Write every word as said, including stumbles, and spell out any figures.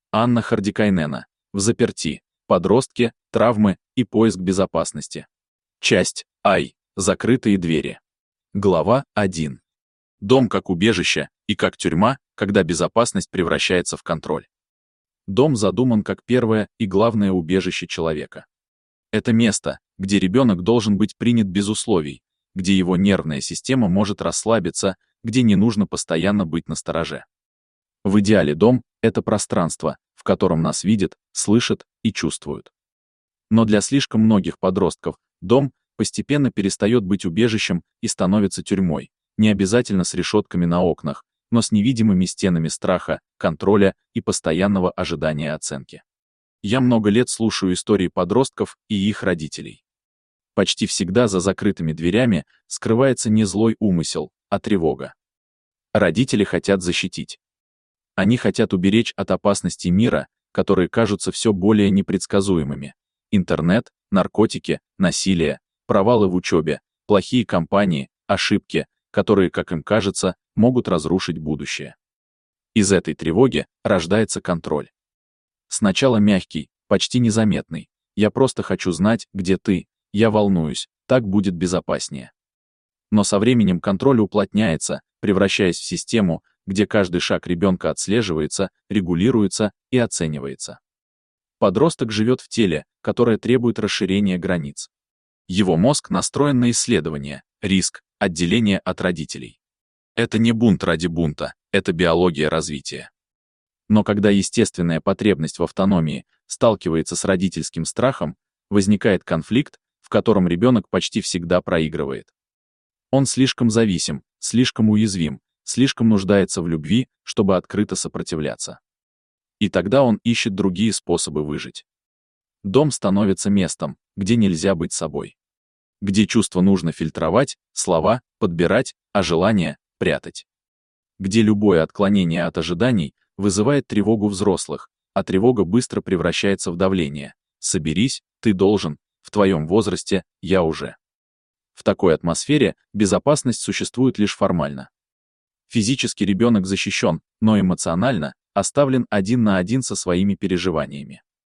Анна Хардикайнена. Взаперти. Подростки, травмы и поиск безопасности. Часть Ай. Закрытые двери. Глава один. Дом как убежище и как тюрьма, когда безопасность превращается в контроль. Дом задуман как первое и главное убежище человека. Это место, где ребенок должен быть принят без условий, где его нервная система может расслабиться, где не нужно постоянно быть настороже. В идеале дом — это пространство, в котором нас видят, слышат и чувствуют. Но для слишком многих подростков дом постепенно перестает быть убежищем и становится тюрьмой, не обязательно с решетками на окнах, но с невидимыми стенами страха, контроля и постоянного ожидания оценки. Я много лет слушаю истории подростков и их родителей. Почти всегда за закрытыми дверями скрывается не злой умысел, а тревога. Родители хотят защитить. Они хотят уберечь от опасностей мира, которые кажутся все более непредсказуемыми. Интернет, наркотики, насилие, провалы в учебе, плохие компании, ошибки, которые, как им кажется, могут разрушить будущее. Из этой тревоги рождается контроль. Сначала мягкий, почти незаметный. Я просто хочу знать, где ты, я волнуюсь, так будет безопаснее. Но со временем контроль уплотняется, превращаясь в систему, где каждый шаг ребенка отслеживается, регулируется и оценивается. Подросток живет в теле, которое требует расширения границ. Его мозг настроен на исследование, риск, отделение от родителей. Это не бунт ради бунта, это биология развития. Но когда естественная потребность в автономии сталкивается с родительским страхом, возникает конфликт, в котором ребенок почти всегда проигрывает. Он слишком зависим, слишком уязвим, слишком нуждается в любви, чтобы открыто сопротивляться. И тогда он ищет другие способы выжить. Дом становится местом, где нельзя быть собой. Где чувства нужно фильтровать, слова подбирать, а желания прятать. Где любое отклонение от ожиданий вызывает тревогу взрослых, а тревога быстро превращается в давление. Соберись, ты должен, в твоем возрасте, я уже. В такой атмосфере безопасность существует лишь формально. Физически ребенок защищен, но эмоционально оставлен один на один со своими переживаниями.